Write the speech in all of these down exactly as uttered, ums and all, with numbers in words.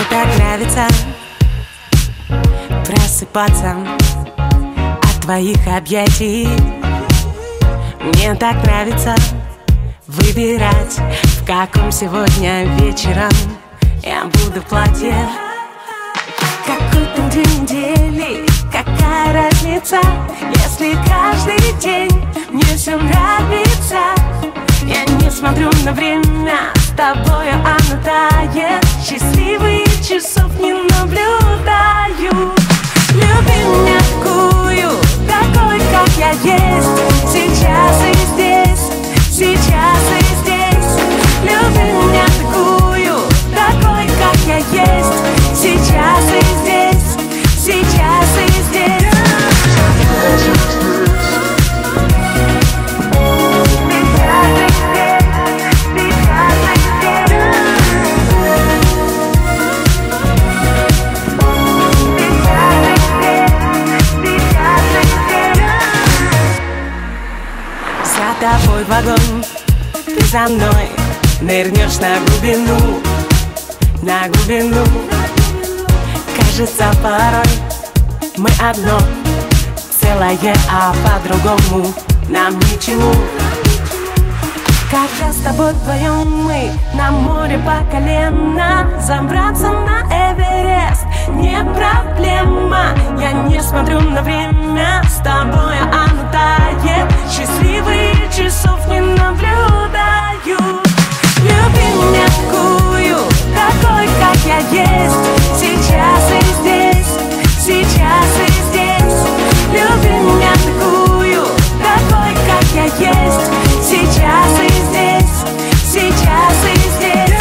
так нравится просыпаться от твоих объятий. Мне так нравится выбирать, в каком сегодня вечером я буду в платье. Какой там день недели, какая разница, если каждый день мне все нравится. Я не смотрю на время, с тобою оно тает. Счастливых часов не наблюдаю. Люби меня такую, такой, как я есть, сейчас и здесь, сейчас и здесь. Люби меня такую, такой, как я есть, сейчас и здесь, сейчас и здесь. За тобой в вагон, ты за мной нырнешь на глубину, на глубину. Кажется, порой мы одно целое, а по-другому нам ничему. Когда с тобой вдвоем мы на море по колено, забраться на Эверест не проблема. Я не смотрю на время, с тобой оно тает. Счастливых часов не наблюдаю. Люби меня такую, такой, как я есть, сейчас и здесь, сейчас и здесь. Люби меня такую, такой, как я есть, сейчас и здесь, сейчас и здесь.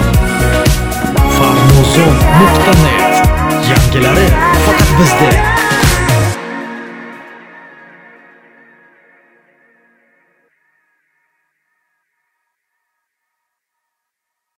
Farmuzon nuqta net yangilari faqat bizda.